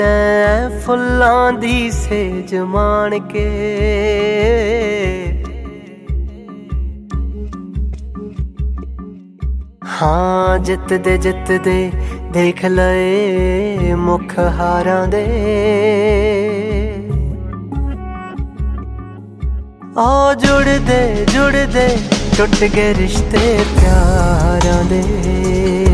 ਫੁੱਲਾਂ ਦੀ ਸੇਜ ਮਾਣ ਕੇ ਹਾਂ ਜਿੱਤਦੇ ਦੇਖ ਲਏ ਮੁਖ ਹਾਰਾਂ ਦੇ ਆ ਜੁੜਦੇ ਟੁੱਟ ਗਏ ਰਿਸ਼ਤੇ ਪਿਆਰਾਂ ਦੇ।